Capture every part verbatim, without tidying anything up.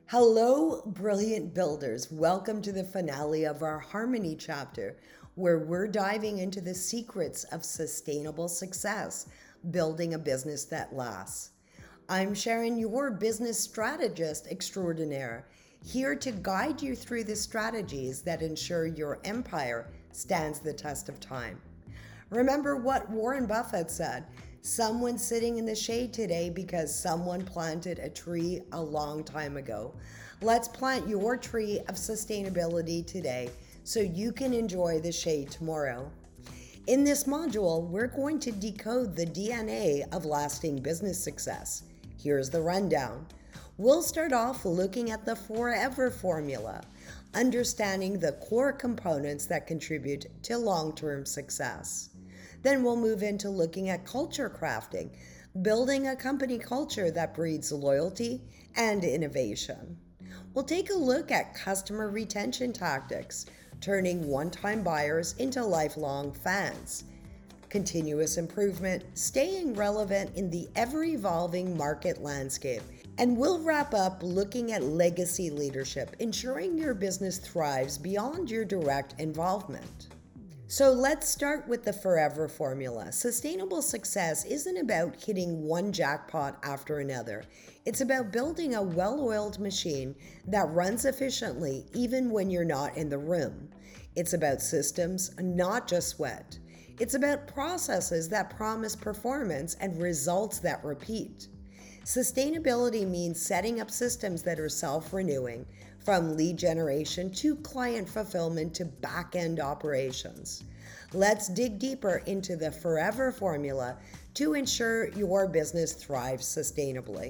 Hello, brilliant builders. Welcome to the finale of our Harmony chapter, where we're diving into the secrets of sustainable success, building a business that lasts. I'm Sharon, your business strategist extraordinaire, here to guide you through the strategies that ensure your empire stands the test of time. Remember what Warren Buffett said: someone sitting in the shade today because someone planted a tree a long time ago. Let's plant your tree of sustainability today so you can enjoy the shade tomorrow. In this module, we're going to decode the D N A of lasting business success. Here's the rundown. We'll start off looking at the Forever Formula, understanding the core components that contribute to long-term success. Then we'll move into looking at culture crafting, building a company culture that breeds loyalty and innovation. We'll take a look at customer retention tactics, turning one-time buyers into lifelong fans. Continuous improvement, staying relevant in the ever-evolving market landscape. And we'll wrap up looking at legacy leadership, ensuring your business thrives beyond your direct involvement. So let's start with the Forever Formula. Sustainable success isn't about hitting one jackpot after another. It's about building a well-oiled machine that runs efficiently even when you're not in the room. It's about systems, not just sweat. It's about processes that promise performance and results that repeat. Sustainability means setting up systems that are self-renewing, from lead generation to client fulfillment to back-end operations. Let's dig deeper into the Forever Formula to ensure your business thrives sustainably.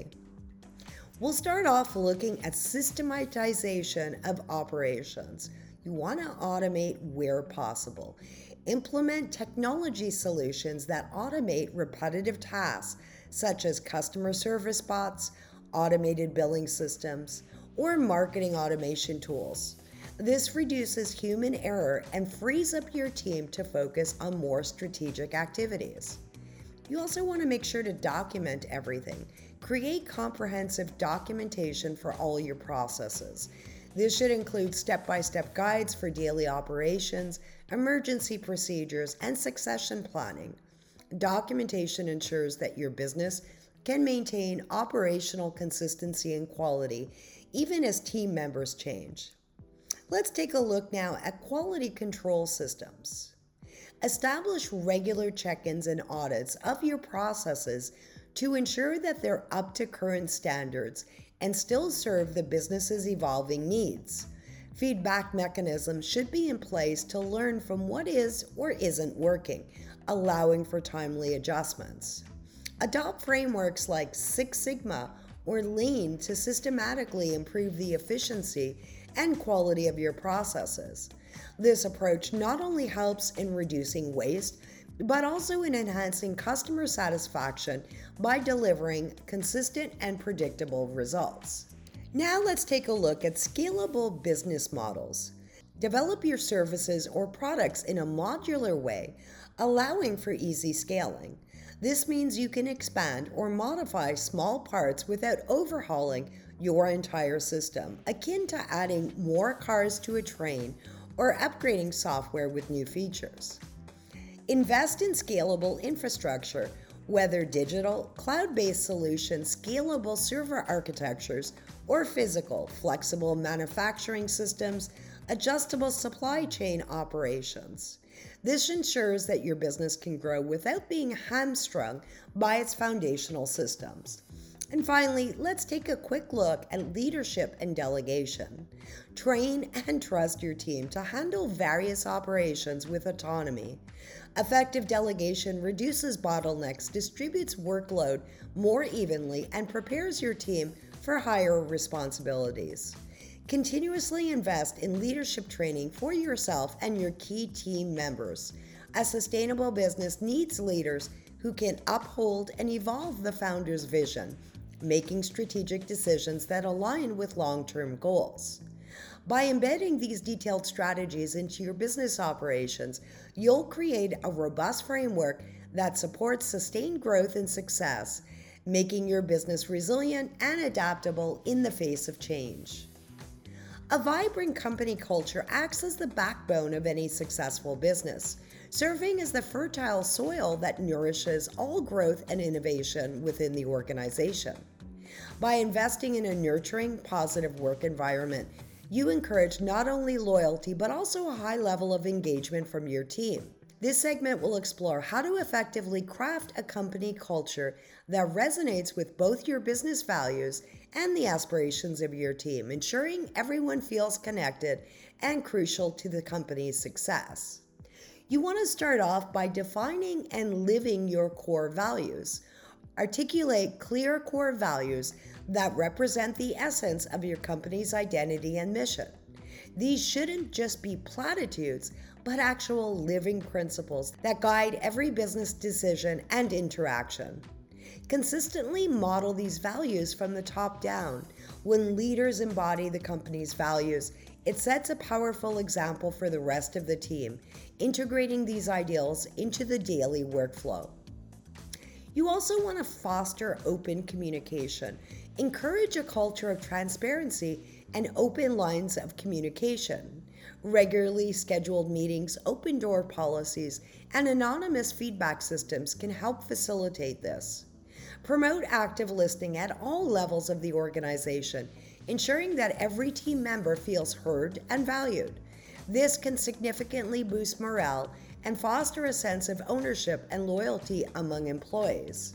We'll start off looking at systematization of operations. You want to automate where possible. Implement technology solutions that automate repetitive tasks, such as customer service bots, automated billing systems, or marketing automation tools. This reduces human error and frees up your team to focus on more strategic activities. You also want to make sure to document everything. Create comprehensive documentation for all your processes. This should include step-by-step guides for daily operations, emergency procedures, and succession planning. Documentation ensures that your business can maintain operational consistency and quality even as team members change. Let's take a look now at quality control systems. Establish regular check-ins and audits of your processes to ensure that they're up to current standards and still serve the business's evolving needs. Feedback mechanisms should be in place to learn from what is or isn't working, allowing for timely adjustments. Adopt frameworks like Six Sigma or Lean to systematically improve the efficiency and quality of your processes. This approach not only helps in reducing waste, but also in enhancing customer satisfaction by delivering consistent and predictable results. Now let's take a look at scalable business models. Develop your services or products in a modular way, allowing for easy scaling. This means you can expand or modify small parts without overhauling your entire system, akin to adding more cars to a train or upgrading software with new features. Invest in scalable infrastructure, whether digital, cloud-based solutions, scalable server architectures, or physical, flexible manufacturing systems, adjustable supply chain operations. This ensures that your business can grow without being hamstrung by its foundational systems. And finally, let's take a quick look at leadership and delegation. Train and trust your team to handle various operations with autonomy. Effective delegation reduces bottlenecks, distributes workload more evenly, and prepares your team for higher responsibilities. Continuously invest in leadership training for yourself and your key team members. A sustainable business needs leaders who can uphold and evolve the founder's vision, making strategic decisions that align with long-term goals. By embedding these detailed strategies into your business operations, you'll create a robust framework that supports sustained growth and success. making your business resilient and adaptable in the face of change. A vibrant company culture acts as the backbone of any successful business, serving as the fertile soil that nourishes all growth and innovation within the organization. By investing in a nurturing, positive work environment, you encourage not only loyalty but also a high level of engagement from your team. This segment will explore how to effectively craft a company culture that resonates with both your business values and the aspirations of your team, ensuring everyone feels connected and crucial to the company's success. You want to start off by defining and living your core values. Articulate clear core values that represent the essence of your company's identity and mission. These shouldn't just be platitudes, but actual living principles that guide every business decision and interaction. Consistently model these values from the top down. When leaders embody the company's values, it sets a powerful example for the rest of the team, integrating these ideals into the daily workflow. You also want to foster open communication. Encourage a culture of transparency and open lines of communication. Regularly scheduled meetings, open door policies, and anonymous feedback systems can help facilitate this. Promote active listening at all levels of the organization, ensuring that every team member feels heard and valued. This can significantly boost morale and foster a sense of ownership and loyalty among employees.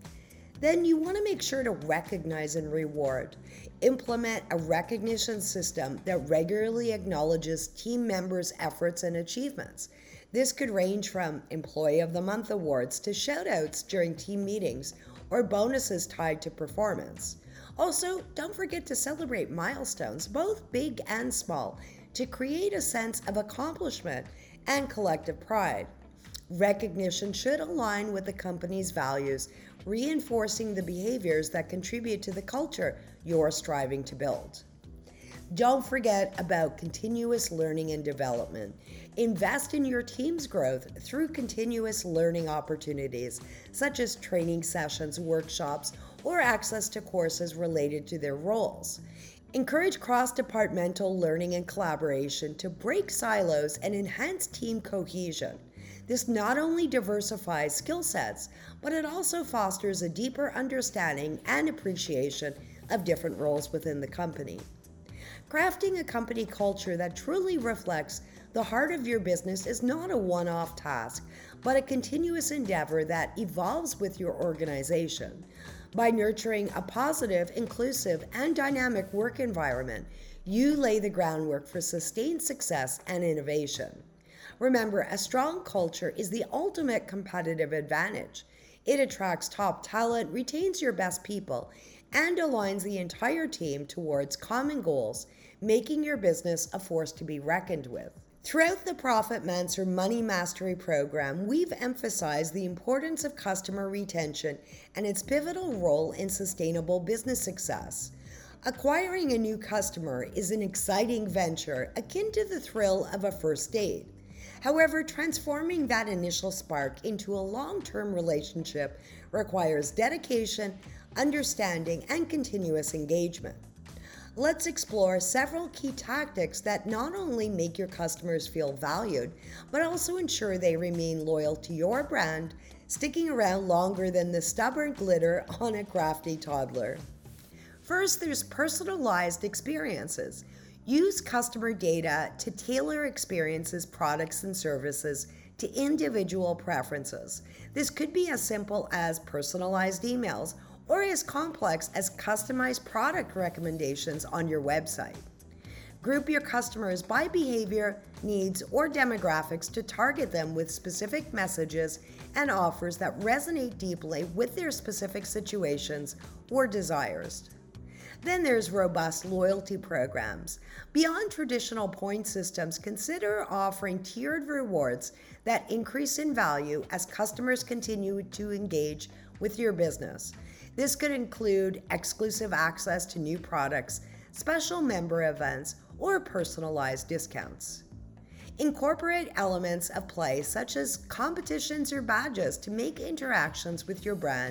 Then you want to make sure to recognize and reward. Implement a recognition system that regularly acknowledges team members' efforts and achievements. This could range from Employee of the Month awards to shout-outs during team meetings or bonuses tied to performance. Also, don't forget to celebrate milestones, both big and small, to create a sense of accomplishment and collective pride. Recognition should align with the company's values, reinforcing the behaviors that contribute to the culture you're striving to build. Don't forget about continuous learning and development. Invest in your team's growth through continuous learning opportunities, such as training sessions, workshops, or access to courses related to their roles. Encourage cross-departmental learning and collaboration to break silos and enhance team cohesion. This not only diversifies skill sets, but it also fosters a deeper understanding and appreciation of different roles within the company. Crafting a company culture that truly reflects the heart of your business is not a one-off task, but a continuous endeavor that evolves with your organization. By nurturing a positive, inclusive, and dynamic work environment, you lay the groundwork for sustained success and innovation. Remember, a strong culture is the ultimate competitive advantage. It attracts top talent, retains your best people, and aligns the entire team towards common goals, making your business a force to be reckoned with. Throughout the ProfitMancer Money Mastery program, we've emphasized the importance of customer retention and its pivotal role in sustainable business success. Acquiring a new customer is an exciting venture akin to the thrill of a first date. However, transforming that initial spark into a long-term relationship requires dedication, understanding, and continuous engagement. Let's explore several key tactics that not only make your customers feel valued, but also ensure they remain loyal to your brand, sticking around longer than the stubborn glitter on a crafty toddler. First, there's personalized experiences. Use customer data to tailor experiences, products, and services to individual preferences. This could be as simple as personalized emails or as complex as customized product recommendations on your website. Group your customers by behavior, needs, or demographics to target them with specific messages and offers that resonate deeply with their specific situations or desires. Then there's robust loyalty programs. Beyond traditional point systems, consider offering tiered rewards that increase in value as customers continue to engage with your business. This could include exclusive access to new products, special member events, or personalized discounts. Incorporate elements of play such as competitions or badges to make interactions with your brand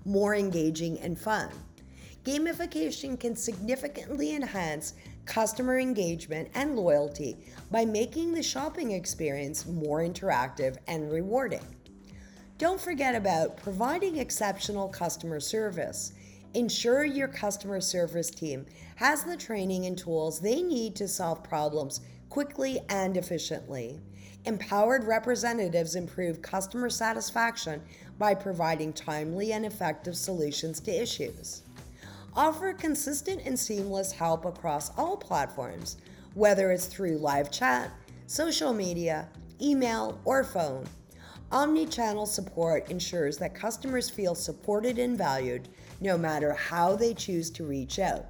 more engaging and fun. Gamification can significantly enhance customer engagement and loyalty by making the shopping experience more interactive and rewarding. Don't forget about providing exceptional customer service. Ensure your customer service team has the training and tools they need to solve problems quickly and efficiently. Empowered representatives improve customer satisfaction by providing timely and effective solutions to issues. Offer consistent and seamless help across all platforms, whether it's through live chat, social media, email, or phone. Omnichannel support ensures that customers feel supported and valued no matter how they choose to reach out.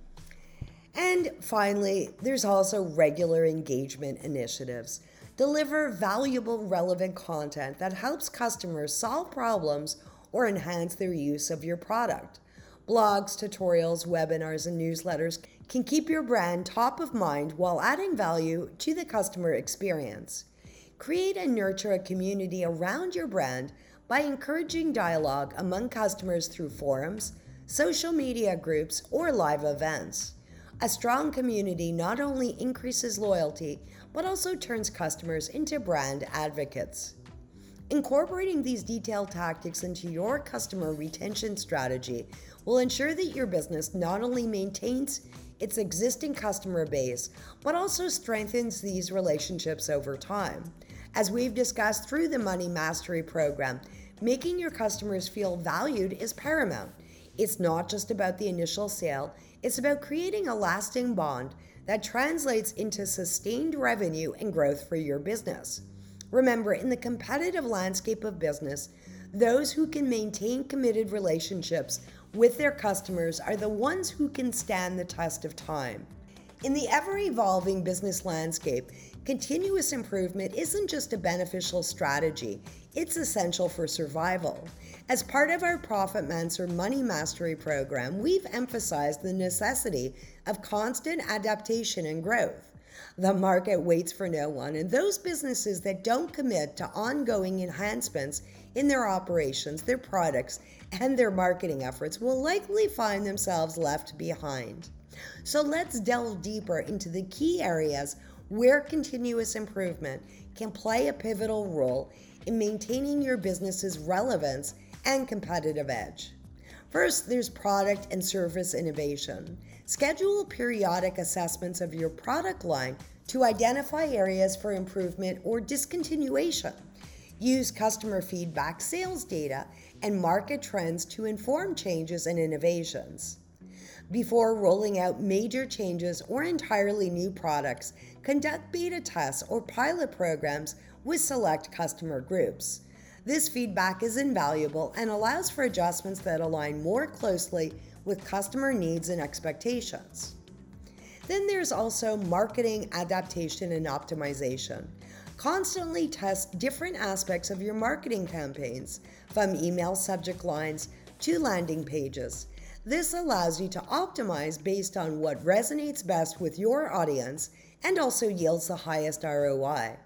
And finally, there's also regular engagement initiatives. Deliver valuable, relevant content that helps customers solve problems or enhance their use of your product. Blogs, tutorials, webinars, and newsletters can keep your brand top of mind while adding value to the customer experience. Create and nurture a community around your brand by encouraging dialogue among customers through forums, social media groups, or live events. A strong community not only increases loyalty, but also turns customers into brand advocates. Incorporating these detailed tactics into your customer retention strategy will ensure that your business not only maintains its existing customer base, but also strengthens these relationships over time. As we've discussed through the Money Mastery program, making your customers feel valued is paramount. It's not just about the initial sale, it's about creating a lasting bond that translates into sustained revenue and growth for your business. Remember, in the competitive landscape of business, those who can maintain committed relationships with their customers are the ones who can stand the test of time. In the ever-evolving business landscape, continuous improvement isn't just a beneficial strategy, it's essential for survival. As part of our ProfitMancer Money Mastery program, we've emphasized the necessity of constant adaptation and growth. The market waits for no one, and those businesses that don't commit to ongoing enhancements in their operations, their products, and their marketing efforts will likely find themselves left behind. So let's delve deeper into the key areas where continuous improvement can play a pivotal role in maintaining your business's relevance and competitive edge. First, there's product and service innovation. Schedule periodic assessments of your product line to identify areas for improvement or discontinuation. Use customer feedback, sales data, and market trends to inform changes and innovations. Before rolling out major changes or entirely new products, conduct beta tests or pilot programs with select customer groups. This feedback is invaluable and allows for adjustments that align more closely with customer needs and expectations. Then there's also marketing adaptation and optimization. Constantly test different aspects of your marketing campaigns, from email subject lines to landing pages. This allows you to optimize based on what resonates best with your audience and also yields the highest R O I.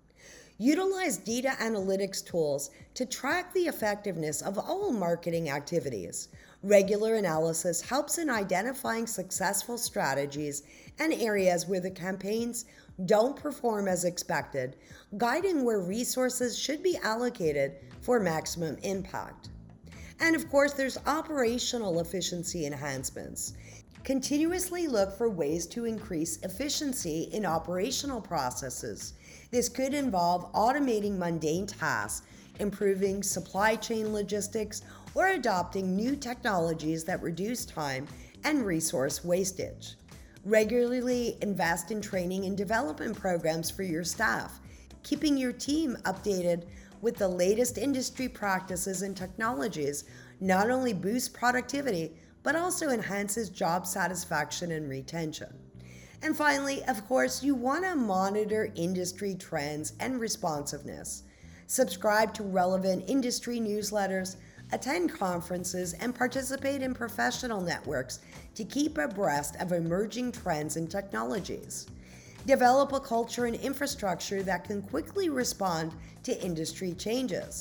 Utilize data analytics tools to track the effectiveness of all marketing activities. Regular analysis helps in identifying successful strategies and areas where the campaigns don't perform as expected, guiding where resources should be allocated for maximum impact. And of course, there's operational efficiency enhancements. Continuously look for ways to increase efficiency in operational processes. This could involve automating mundane tasks, improving supply chain logistics, or adopting new technologies that reduce time and resource wastage. Regularly invest in training and development programs for your staff, keeping your team updated with the latest industry practices and technologies not only boosts productivity, but also enhances job satisfaction and retention. And finally, of course, you want to monitor industry trends and responsiveness. Subscribe to relevant industry newsletters, attend conferences, and participate in professional networks to keep abreast of emerging trends and technologies. Develop a culture and infrastructure that can quickly respond to industry changes.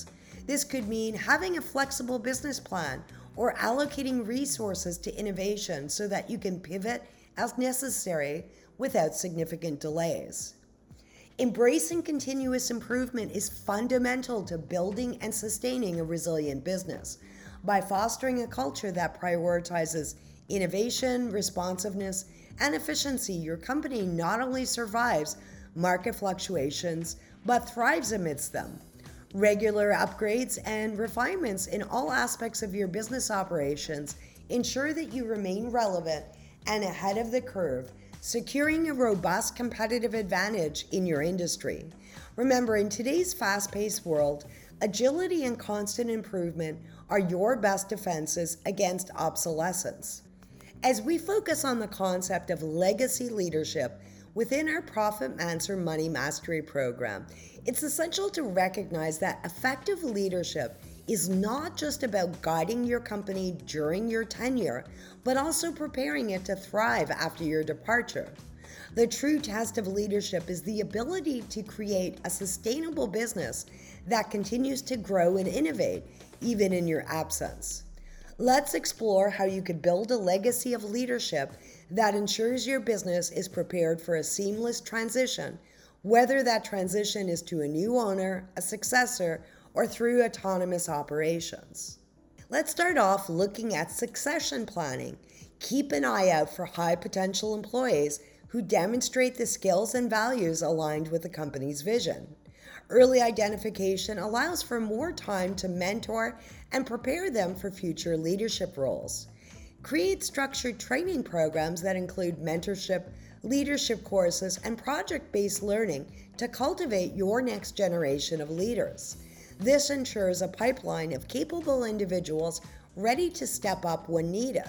This could mean having a flexible business plan or allocating resources to innovation so that you can pivot as necessary without significant delays. Embracing continuous improvement is fundamental to building and sustaining a resilient business. By fostering a culture that prioritizes innovation, responsiveness, and efficiency, your company not only survives market fluctuations, but thrives amidst them. Regular upgrades and refinements in all aspects of your business operations ensure that you remain relevant and ahead of the curve, securing a robust competitive advantage in your industry. Remember, in today's fast-paced world, agility and constant improvement are your best defenses against obsolescence. As we focus on the concept of legacy leadership within our ProfitMancer Money Mastery program, it's essential to recognize that effective leadership is not just about guiding your company during your tenure, but also preparing it to thrive after your departure. The true test of leadership is the ability to create a sustainable business that continues to grow and innovate even in your absence. Let's explore how you could build a legacy of leadership that ensures your business is prepared for a seamless transition, whether that transition is to a new owner, a successor, or through autonomous operations. Let's start off looking at succession planning. Keep an eye out for high potential employees who demonstrate the skills and values aligned with the company's vision. Early identification allows for more time to mentor and prepare them for future leadership roles. Create structured training programs that include mentorship, leadership courses, and project-based learning to cultivate your next generation of leaders. This ensures a pipeline of capable individuals ready to step up when needed.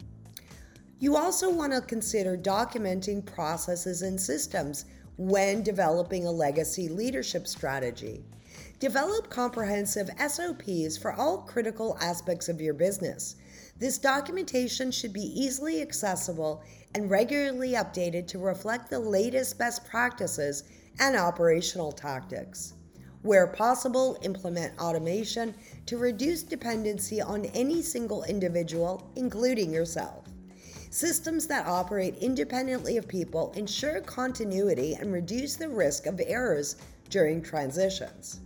You also want to consider documenting processes and systems when developing a legacy leadership strategy. Develop comprehensive S O Ps for all critical aspects of your business. This documentation should be easily accessible and regularly updated to reflect the latest best practices and operational tactics. Where possible, implement automation to reduce dependency on any single individual, including yourself. Systems that operate independently of people ensure continuity and reduce the risk of errors during transitions.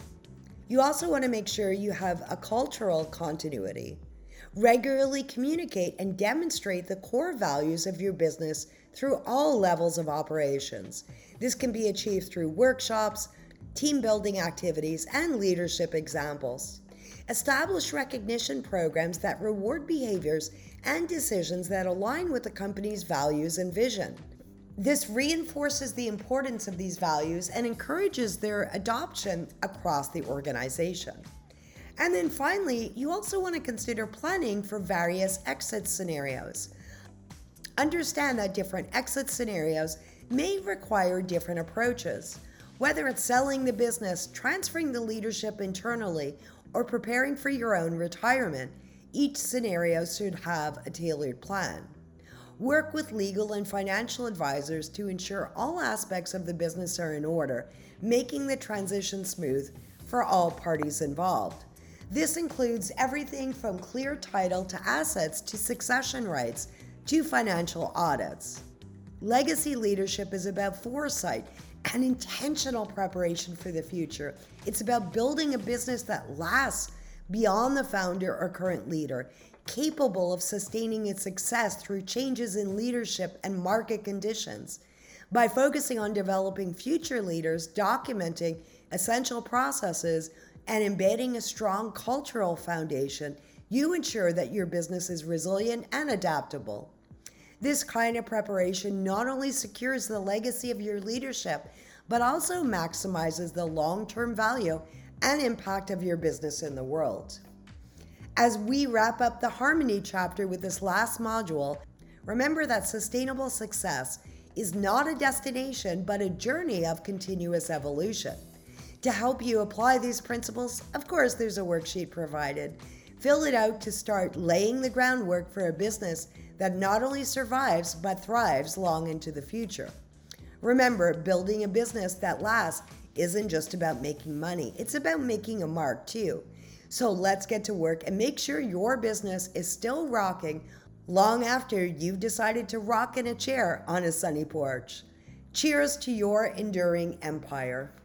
You also want to make sure you have a cultural continuity. Regularly communicate and demonstrate the core values of your business through all levels of operations. This can be achieved through workshops, team building activities, and leadership examples. Establish recognition programs that reward behaviors and decisions that align with the company's values and vision. This reinforces the importance of these values and encourages their adoption across the organization. And then finally, you also want to consider planning for various exit scenarios. Understand that different exit scenarios may require different approaches. Whether it's selling the business, transferring the leadership internally, or preparing for your own retirement, each scenario should have a tailored plan. Work with legal and financial advisors to ensure all aspects of the business are in order, making the transition smooth for all parties involved. This includes everything from clear title to assets to succession rights to financial audits. Legacy leadership is about foresight and intentional preparation for the future. It's about building a business that lasts beyond the founder or current leader, capable of sustaining its success through changes in leadership and market conditions. By focusing on developing future leaders, documenting essential processes, and embedding a strong cultural foundation, you ensure that your business is resilient and adaptable. This kind of preparation not only secures the legacy of your leadership, but also maximizes the long-term value and impact of your business in the world. As we wrap up the Harmony chapter with this last module, remember that sustainable success is not a destination, but a journey of continuous evolution. To help you apply these principles, of course, there's a worksheet provided. Fill it out to start laying the groundwork for a business that not only survives, but thrives long into the future. Remember, building a business that lasts isn't just about making money, it's about making a mark too. So let's get to work and make sure your business is still rocking long after you've decided to rock in a chair on a sunny porch. Cheers to your enduring empire.